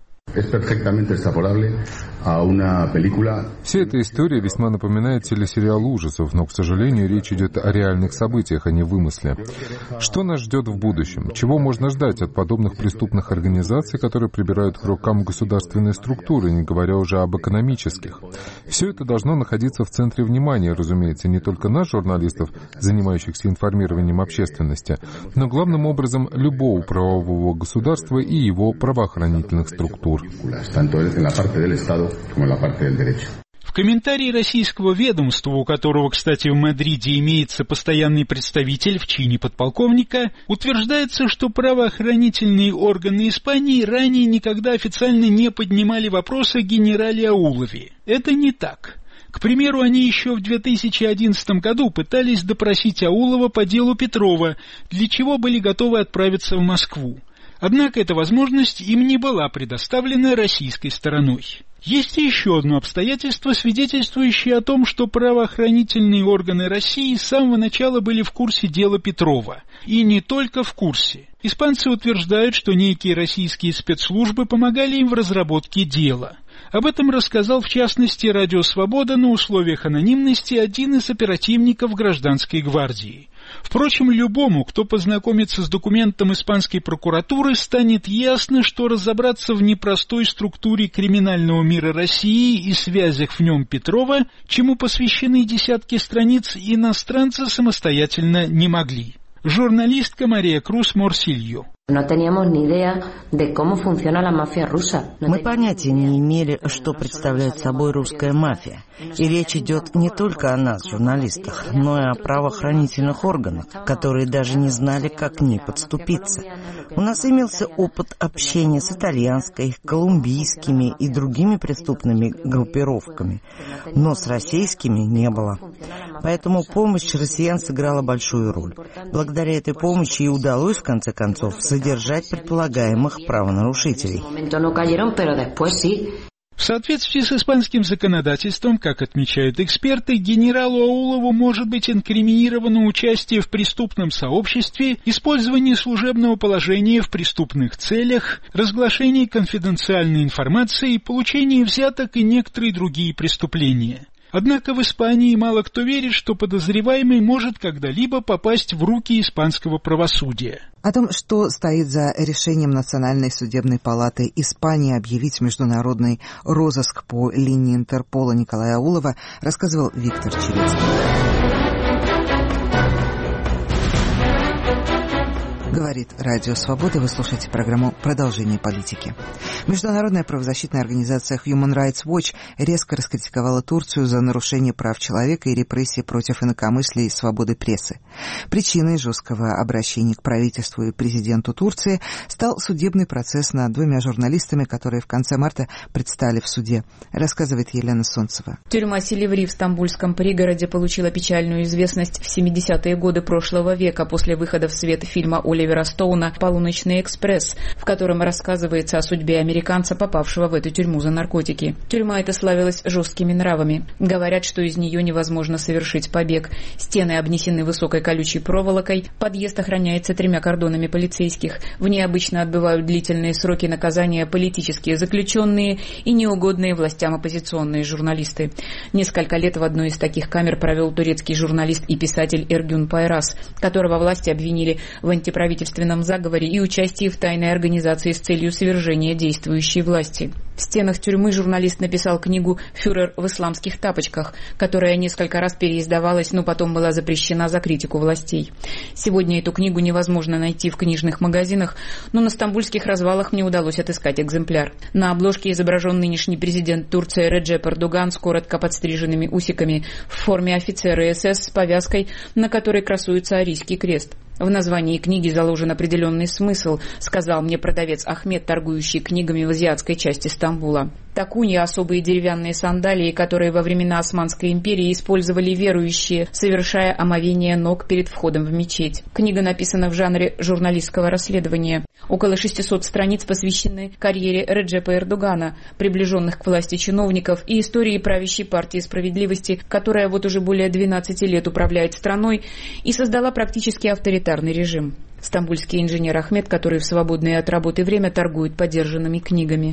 Вся эта история весьма напоминает телесериал ужасов, но, к сожалению, речь идет о реальных событиях, а не вымысле. Что нас ждет в будущем? Чего можно ждать от подобных преступных организаций, которые прибирают к рукам государственные структуры, не говоря уже об экономических? Все это должно находиться в центре внимания, разумеется, не только нас, журналистов, занимающихся информированием общественности, но главным образом любого правового государства и его правоохранительных структур. В комментарии российского ведомства, у которого, кстати, в Мадриде имеется постоянный представитель в чине подполковника, утверждается, что правоохранительные органы Испании ранее никогда официально не поднимали вопрос о генерале Аулове. Это не так. К примеру, они еще в 2011 году пытались допросить Аулова по делу Петрова, для чего были готовы отправиться в Москву. Однако эта возможность им не была предоставлена российской стороной. Есть и еще одно обстоятельство, свидетельствующее о том, что правоохранительные органы России с самого начала были в курсе дела Петрова. И не только в курсе. Испанцы утверждают, что некие российские спецслужбы помогали им в разработке дела. Об этом рассказал, в частности, Радио Свобода на условиях анонимности один из оперативников гражданской гвардии. Впрочем, любому, кто познакомится с документом испанской прокуратуры, станет ясно, что разобраться в непростой структуре криминального мира России и связях в нем Петрова, чему посвящены десятки страниц, иностранцы самостоятельно не могли. Журналистка Мария Крус Морсильо. Мы понятия не имели, что представляет собой русская мафия. И речь идет не только о нас, журналистах, но и о правоохранительных органах, которые даже не знали, как к ней подступиться. У нас имелся опыт общения с итальянской, колумбийскими и другими преступными группировками, но с российскими не было. Поэтому помощь россиян сыграла большую роль. Благодаря этой помощи и удалось, в конце концов, задержать предполагаемых правонарушителей. В соответствии с испанским законодательством, как отмечают эксперты, генералу Аулову может быть инкриминировано участие в преступном сообществе, использование служебного положения в преступных целях, разглашение конфиденциальной информации, получение взяток и некоторые другие преступления. Однако в Испании мало кто верит, что подозреваемый может когда-либо попасть в руки испанского правосудия. О том, что стоит за решением Национальной судебной палаты Испании объявить международный розыск по линии Интерпола Николая Аулова, рассказывал Виктор Черецкий. Говорит Радио Свобода. Вы слушаете программу «Продолжение политики». Международная правозащитная организация Human Rights Watch резко раскритиковала Турцию за нарушение прав человека и репрессии против инакомыслия и свободы прессы. Причиной жесткого обращения к правительству и президенту Турции стал судебный процесс над 2 журналистами, которые в конце марта предстали в суде, рассказывает Елена Солнцева. Тюрьма Силиври в стамбульском пригороде получила печальную известность в 70-е годы прошлого века после выхода в свет фильма Оливера Стоуна «Полуночный экспресс», в котором рассказывается о судьбе американца, попавшего в эту тюрьму за наркотики. Тюрьма эта славилась жесткими нравами. Говорят, что из нее невозможно совершить побег. Стены обнесены высокой колючей проволокой, подъезд охраняется 3 кордонами полицейских. В ней обычно отбывают длительные сроки наказания политические заключенные и неугодные властям оппозиционные журналисты. Несколько лет в одной из таких камер провел турецкий журналист и писатель Эргюн Пайрас, которого власти обвинили в антиправительственном заговоре и участии в тайной организации с целью свержения действующей власти. В стенах тюрьмы журналист написал книгу «Фюрер в исламских тапочках», которая несколько раз переиздавалась, но потом была запрещена за критику властей. Сегодня эту книгу невозможно найти в книжных магазинах, но на стамбульских развалах мне удалось отыскать экземпляр. На обложке изображен нынешний президент Турции Реджеп Эрдоган с коротко подстриженными усиками в форме офицера СС с повязкой, на которой красуется арийский крест. В названии книги заложен определенный смысл, сказал мне продавец Ахмед, торгующий книгами в азиатской части Стамбула. Такуни – особые деревянные сандалии, которые во времена Османской империи использовали верующие, совершая омовение ног перед входом в мечеть. Книга написана в жанре журналистского расследования. Около 600 страниц посвящены карьере Реджепа Эрдогана, приближенных к власти чиновников и истории правящей партии справедливости, которая вот уже более 12 лет управляет страной и создала практически авторитарный режим. Стамбульский инженер Ахмед, который в свободное от работы время торгует подержанными книгами.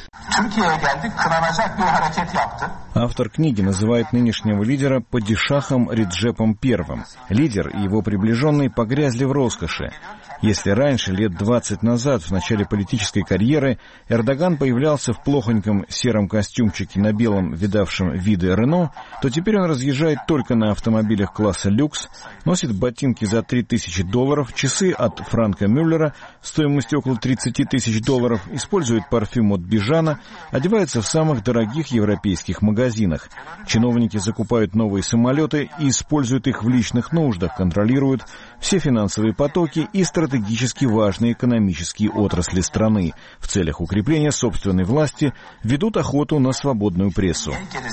Автор книги называет нынешнего лидера падишахом Реджепом I. Лидер и его приближенные погрязли в роскоши. Если раньше, лет 20 назад, в начале политической карьеры, Эрдоган появлялся в плохоньком сером костюмчике на белом, видавшем виды Рено, то теперь он разъезжает только на автомобилях класса люкс, носит ботинки за $3000, часы от Франка Мюллера стоимостью около $30 000, использует парфюм от Бижана, одевается в самых дорогих европейских магазинах. Чиновники закупают новые самолеты и используют их в личных нуждах, контролируют все финансовые потоки и стратегически важные экономические отрасли страны. В целях укрепления собственной власти ведут охоту на свободную прессу.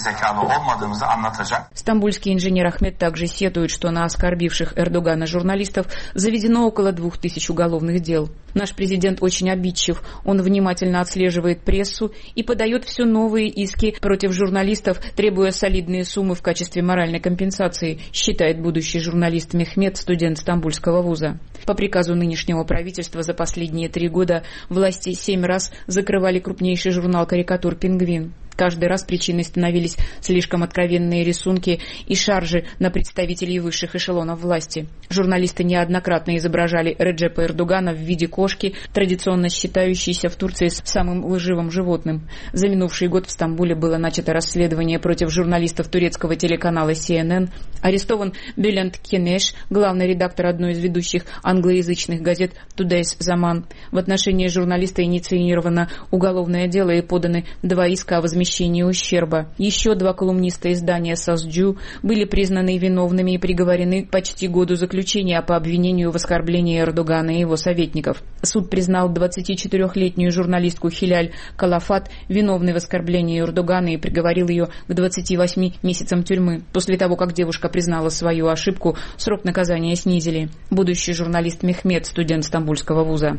Стамбульский инженер Ахмед также сетует, что на оскорбивших Эрдогана журналистов заведено около 2000 уголовных дел. Наш президент очень обидчив. Он внимательно отслеживает прессу и подает все новые иски против журналистов, требуя солидные суммы в качестве моральной компенсации, считает будущий журналист Мехмед, студент Стамбульского вуза. По приказу нынешнего правительства за последние 3 года власти 7 раз закрывали крупнейший журнал карикатур «Пингвин». Каждый раз причиной становились слишком откровенные рисунки и шаржи на представителей высших эшелонов власти. Журналисты неоднократно изображали Реджепа Эрдогана в виде кошки, традиционно считающейся в Турции самым лживым животным. За минувший год в Стамбуле было начато расследование против журналистов турецкого телеканала CNN. Арестован Бülent Кенеш, главный редактор одной из ведущих англоязычных газет Today's Zaman. В отношении журналиста инициировано уголовное дело и поданы 2 иска о возмещении ущерба. Еще 2 колумниста издания «Сасджу» были признаны виновными и приговорены к почти году заключения по обвинению в оскорблении Эрдогана и его советников. Суд признал 24-летнюю журналистку Хиляль Калафат виновной в оскорблении Эрдогана и приговорил ее к 28 месяцам тюрьмы. После того, как девушка признала свою ошибку, срок наказания снизили. Будущий журналист Мехмед, студент Стамбульского вуза.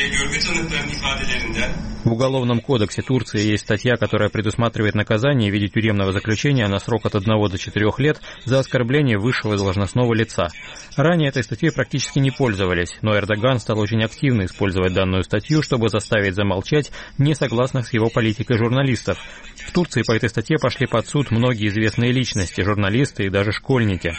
В Уголовном кодексе Турции есть статья, которая предусматривает наказание в виде тюремного заключения на срок от 1 до 4 лет за оскорбление высшего должностного лица. Ранее этой статьей практически не пользовались, но Эрдоган стал очень активно использовать данную статью, чтобы заставить замолчать несогласных с его политикой журналистов. В Турции по этой статье пошли под суд многие известные личности, журналисты и даже школьники.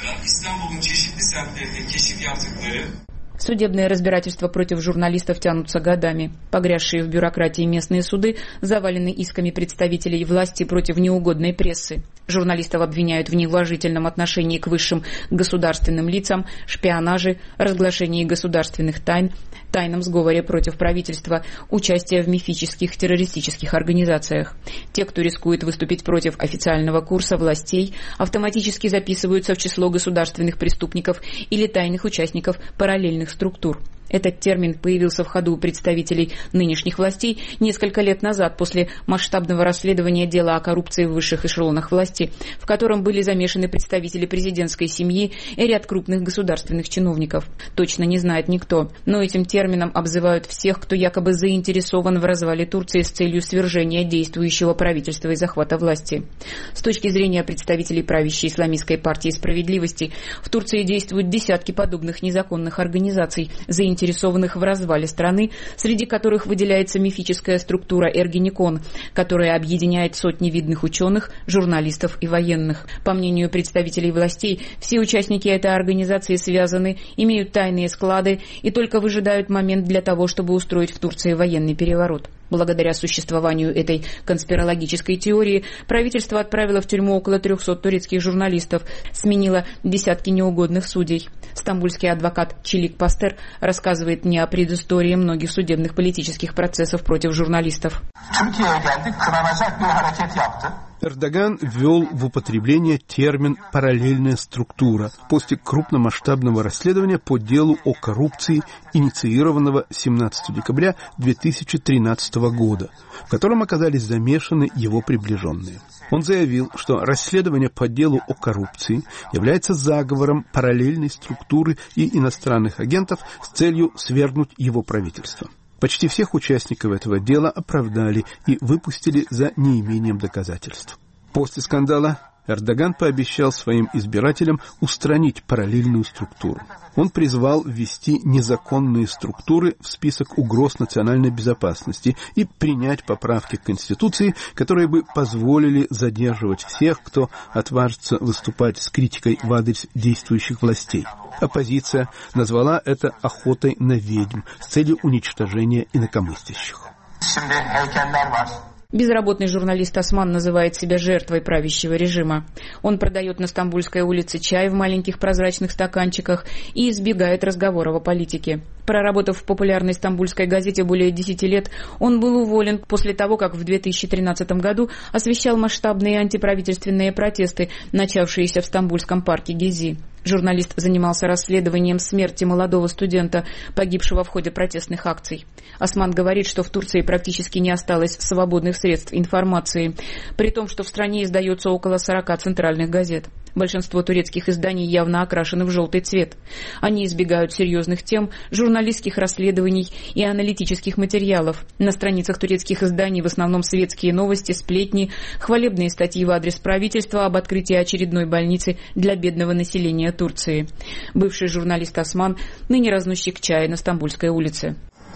Судебные разбирательства против журналистов тянутся годами. Погрязшие в бюрократии местные суды завалены исками представителей власти против неугодной прессы. Журналистов обвиняют в неуважительном отношении к высшим государственным лицам, шпионаже, разглашении государственных тайн, тайном сговоре против правительства, участие в мифических террористических организациях. Те, кто рискует выступить против официального курса властей, автоматически записываются в число государственных преступников или тайных участников параллельных структур. Этот термин появился в ходу у представителей нынешних властей несколько лет назад после масштабного расследования дела о коррупции в высших эшелонах власти, в котором были замешаны представители президентской семьи и ряд крупных государственных чиновников. Точно не знает никто, но этим термином обзывают всех, кто якобы заинтересован в развале Турции с целью свержения действующего правительства и захвата власти. С точки зрения представителей правящей исламистской партии справедливости, в Турции действуют десятки подобных незаконных организаций, заинтересованных в развале страны, среди которых выделяется мифическая структура Эргенекон, которая объединяет сотни видных ученых, журналистов и военных. По мнению представителей властей, все участники этой организации связаны, имеют тайные склады и только выжидают момент для того, чтобы устроить в Турции военный переворот. Благодаря существованию этой конспирологической теории правительство отправило в тюрьму около 300 турецких журналистов, сменило десятки неугодных судей. Стамбульский адвокат Челик Пастер рассказывает мне о предыстории многих судебных политических процессов против журналистов. Эрдоган ввел в употребление термин «параллельная структура» после крупномасштабного расследования по делу о коррупции, инициированного 17 декабря 2013 года, в котором оказались замешаны его приближенные. Он заявил, что расследование по делу о коррупции является заговором параллельной структуры и иностранных агентов с целью свергнуть его правительство. Почти всех участников этого дела оправдали и выпустили за неимением доказательств. После скандала Эрдоган пообещал своим избирателям устранить параллельную структуру. Он призвал ввести незаконные структуры в список угроз национальной безопасности и принять поправки к Конституции, которые бы позволили задерживать всех, кто отважится выступать с критикой в адрес действующих властей. Оппозиция назвала это охотой на ведьм с целью уничтожения инакомыслящих. Безработный журналист Осман называет себя жертвой правящего режима. Он продает на Стамбульской улице чай в маленьких прозрачных стаканчиках и избегает разговоров о политике. Проработав в популярной стамбульской газете более 10 лет, он был уволен после того, как в 2013 году освещал масштабные антиправительственные протесты, начавшиеся в стамбульском парке Гези. Журналист занимался расследованием смерти молодого студента, погибшего в ходе протестных акций. Осман говорит, что в Турции практически не осталось свободных средств информации, при том, что в стране издается около 40 центральных газет. Большинство турецких изданий явно окрашены в желтый цвет. Они избегают серьезных тем, журналистских расследований и аналитических материалов. На страницах турецких изданий в основном светские новости, сплетни, хвалебные статьи в адрес правительства об открытии очередной больницы для бедного населения Турции. Бывший журналист Осман ныне разносчик чая на Стамбульской улице.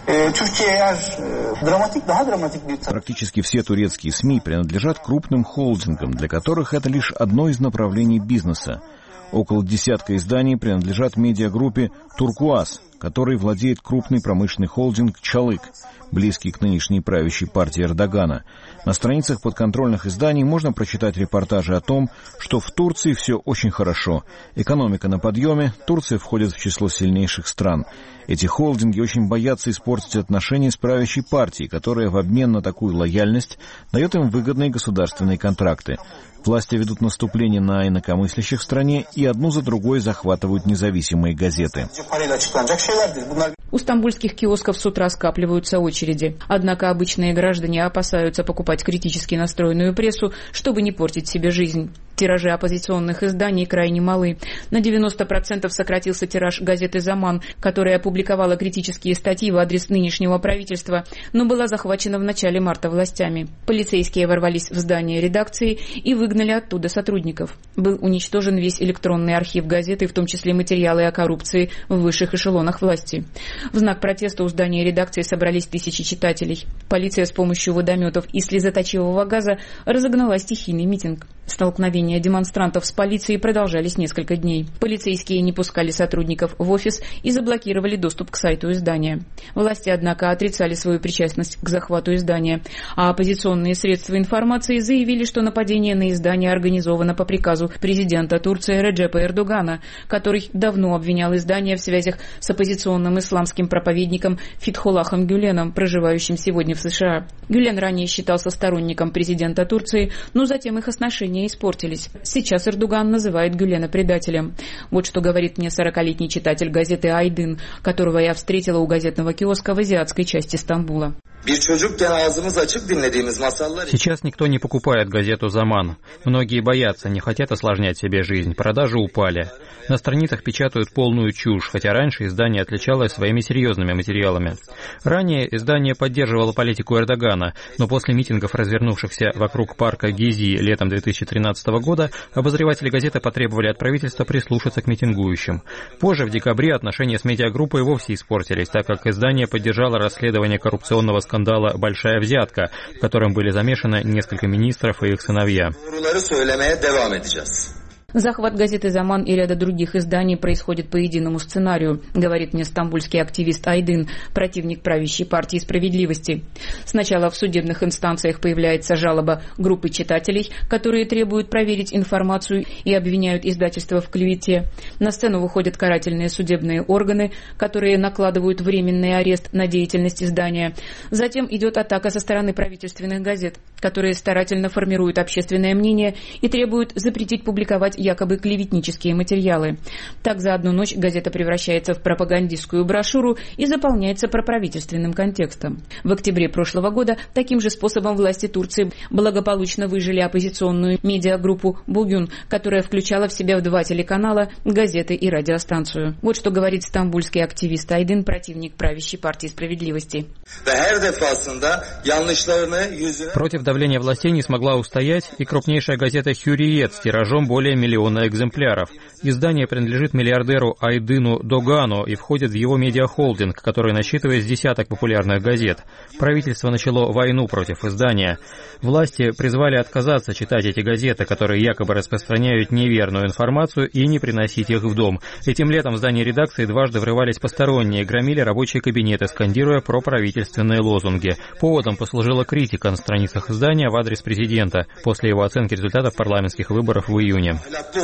Практически все турецкие СМИ принадлежат крупным холдингам, для которых это лишь одно из направлений бизнеса. Около десятка изданий принадлежат медиагруппе «Туркуаз», которой владеет крупный промышленный холдинг «Çalık», близкий к нынешней правящей партии Эрдогана. На страницах подконтрольных изданий можно прочитать репортажи о том, что в Турции все очень хорошо. Экономика на подъеме, Турция входит в число сильнейших стран. Эти холдинги очень боятся испортить отношения с правящей партией, которая в обмен на такую лояльность дает им выгодные государственные контракты. Власти ведут наступление на инакомыслящих в стране и одну за другой захватывают независимые газеты. У стамбульских киосков с утра скапливаются очереди. Однако обычные граждане опасаются покупать критически настроенную прессу, чтобы не портить себе жизнь. Тиражи оппозиционных изданий крайне малы. На 90% сократился тираж газеты «Заман», которая опубликовала критические статьи в адрес нынешнего правительства, но была захвачена в начале марта властями. Полицейские ворвались в здание редакции и выгнали оттуда сотрудников. Был уничтожен весь электронный архив газеты, в том числе материалы о коррупции в высших эшелонах власти. В знак протеста у здания редакции собрались тысячи читателей. Полиция с помощью водометов и слезоточивого газа разогнала стихийный митинг. Столкновение столкновения демонстрантов с полицией продолжались несколько дней. Полицейские не пускали сотрудников в офис и заблокировали доступ к сайту издания. Власти, однако, отрицали свою причастность к захвату издания, а оппозиционные средства информации заявили, что нападение на издание организовано по приказу президента Турции Реджепа Эрдогана, который давно обвинял издание в связях с оппозиционным исламским проповедником Фетхуллахом Гюленом, проживающим сегодня в США. Гюлен ранее считался сторонником президента Турции, но затем их отношения испортились. Сейчас Эрдоган называет Гюлена предателем. Вот что говорит мне 40-летний читатель газеты «Айдын», которого я встретила у газетного киоска в азиатской части Стамбула. Сейчас никто не покупает газету «Заман». Многие боятся, не хотят осложнять себе жизнь. Продажи упали. На страницах печатают полную чушь, хотя раньше издание отличалось своими серьезными материалами. Ранее издание поддерживало политику Эрдогана, но после митингов, развернувшихся вокруг парка Гези летом 2013 года, обозреватели газеты потребовали от правительства прислушаться к митингующим. Позже, в декабре, отношения с медиагруппой вовсе испортились, так как издание поддержало расследование коррупционного скандала «Большая взятка», в котором были замешаны несколько министров и их сыновья. Захват газеты «Заман» и ряда других изданий происходит по единому сценарию, говорит мне стамбульский активист Айдын, противник правящей партии «Справедливости». Сначала в судебных инстанциях появляется жалоба группы читателей, которые требуют проверить информацию и обвиняют издательство в клевете. На сцену выходят карательные судебные органы, которые накладывают временный арест на деятельность издания. Затем идет атака со стороны правительственных газет, которые старательно формируют общественное мнение и требуют запретить публиковать якобы клеветнические материалы. Так за одну ночь газета превращается в пропагандистскую брошюру и заполняется проправительственным контекстом. В октябре прошлого года таким же способом власти Турции благополучно выжили оппозиционную медиагруппу «Бугюн», которая включала в себя в 2 телеканала, газеты и радиостанцию. Вот что говорит стамбульский активист Айдын, противник правящей партии «Справедливости». Против давления властей не смогла устоять и крупнейшая газета «Хюриет» с тиражом более миллиона экземпляров. Издание принадлежит миллиардеру Айдыну Догану и входит в его медиахолдинг, который насчитывает десяток популярных газет. Правительство начало войну против издания. Власти призвали отказаться читать эти газеты, которые якобы распространяют неверную информацию, и не приносить их в дом. Этим летом в здание редакции дважды врывались посторонние, громили рабочие кабинеты, скандируя проправительственные лозунги. Поводом послужила критика на страницах издания в адрес президента после его оценки результатов парламентских выборов в июне.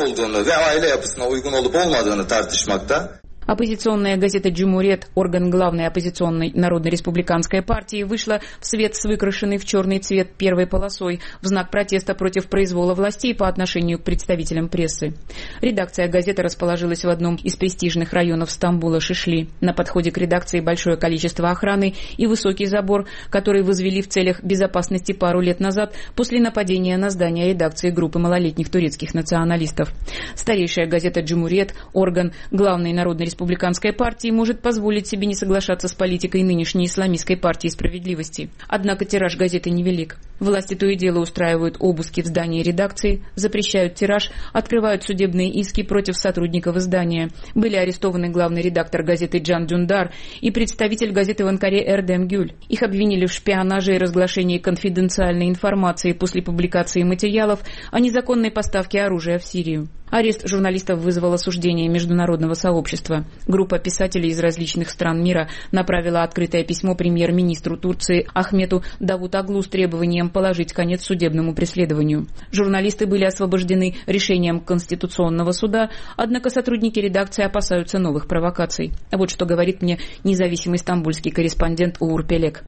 Оппозиционная газета «Джумурет», орган главной оппозиционной Народно-республиканской партии, вышла в свет с выкрашенной в черный цвет первой полосой в знак протеста против произвола властей по отношению к представителям прессы. Редакция газеты расположилась в одном из престижных районов Стамбула, Шишли. На подходе к редакции большое количество охраны и высокий забор, который возвели в целях безопасности пару лет назад после нападения на здание редакции группы малолетних турецких националистов. Старейшая газета «Джумурет», орган главной Народно-республиканской партии, может позволить себе не соглашаться с политикой нынешней исламистской партии «Справедливости». Однако тираж газеты невелик. Власти то и дело устраивают обыски в здании редакции, запрещают тираж, открывают судебные иски против сотрудников издания. Были арестованы главный редактор газеты Джан Дюндар и представитель газеты в Анкаре Эрдем Гюль. Их обвинили в шпионаже и разглашении конфиденциальной информации после публикации материалов о незаконной поставке оружия в Сирию. Арест журналистов вызвал осуждение международного сообщества. Группа писателей из различных стран мира направила открытое письмо премьер-министру Турции Ахмету Давутоглу с требованием положить конец судебному преследованию. Журналисты были освобождены решением Конституционного суда, однако сотрудники редакции опасаются новых провокаций. Вот что говорит мне независимый стамбульский корреспондент Уğur Pelek.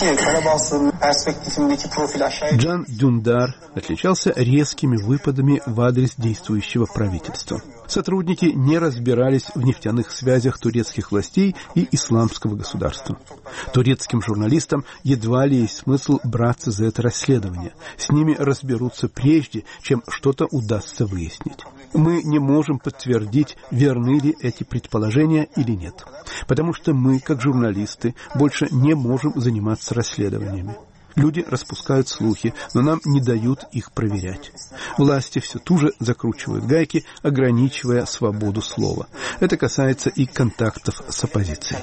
Джан Дюндар отличался резкими выпадами в адрес действующего правительства. Сотрудники не разбирались в нефтяных связях турецких властей и исламского государства. Турецким журналистам едва ли есть смысл браться за это расследование. С ними разберутся прежде, чем что-то удастся выяснить. Мы не можем подтвердить, верны ли эти предположения или нет. Потому что мы, как журналисты, больше не можем заниматься расследованиями. Люди распускают слухи, но нам не дают их проверять. Власти все туже закручивают гайки, ограничивая свободу слова. Это касается и контактов с оппозицией.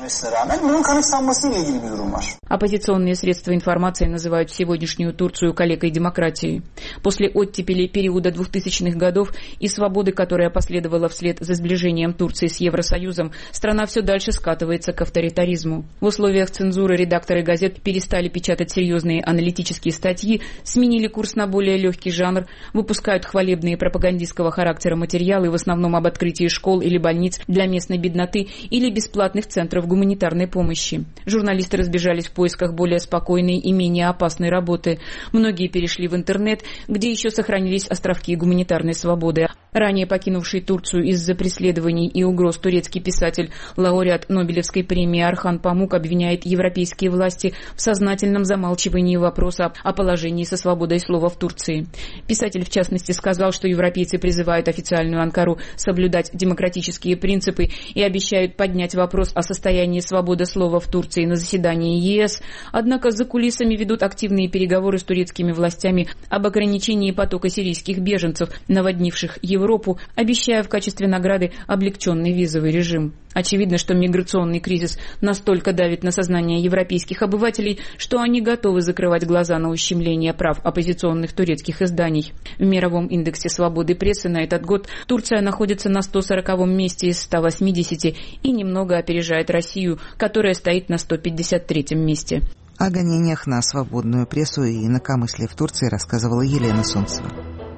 Оппозиционные средства информации называют сегодняшнюю Турцию калекой демократии. После оттепели периода 2000-х годов и свободы, которая последовала вслед за сближением Турции с Евросоюзом, страна все дальше скатывается к авторитаризму. В условиях цензуры редакторы газет перестали печатать серьезные аналитические статьи, сменили курс на более легкий жанр, выпускают хвалебные пропагандистского характера материалы в основном об открытии школ или больниц для местной бедноты или бесплатных центров гуманитарной помощи. Журналисты разбежались в поисках более спокойной и менее опасной работы. Многие перешли в интернет, где еще сохранились островки гуманитарной свободы. Ранее покинувший Турцию из-за преследований и угроз турецкий писатель, лауреат Нобелевской премии Орхан Памук обвиняет европейские власти в сознательном замалчивании вопроса о положении со свободой слова в Турции. Писатель, в частности, сказал, что европейцы призывают официальную Анкару соблюдать демократические принципы и обещают поднять вопрос о состоянии свободы слова в Турции на заседании ЕС, однако за кулисами ведут активные переговоры с турецкими властями об ограничении потока сирийских беженцев, наводнивших Европу, обещая в качестве награды облегченный визовый режим. Очевидно, что миграционный кризис настолько давит на сознание европейских обывателей, что они готовы закрывать глаза на ущемление прав оппозиционных турецких изданий. В мировом индексе свободы прессы на этот год Турция находится на 140-м месте из 180 и немного опережает Россию, которая стоит на 153-м месте. О гонениях на свободную прессу и инакомыслие в Турции рассказывала Елена Солнцева.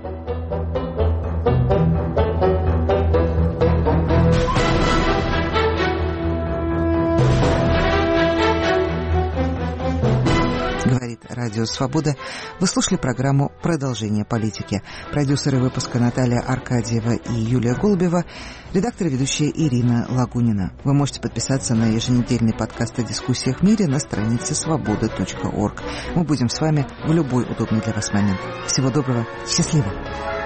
Говорит Радио Свобода. Вы слушали программу «Продолжение политики». Продюсеры выпуска Наталья Аркадьева и Юлия Голубева, редактор и ведущая Ирина Лагунина. Вы можете подписаться на еженедельный подкаст о дискуссиях в мире на странице свобода.орг. Мы будем с вами в любой удобный для вас момент. Всего доброго, счастливо!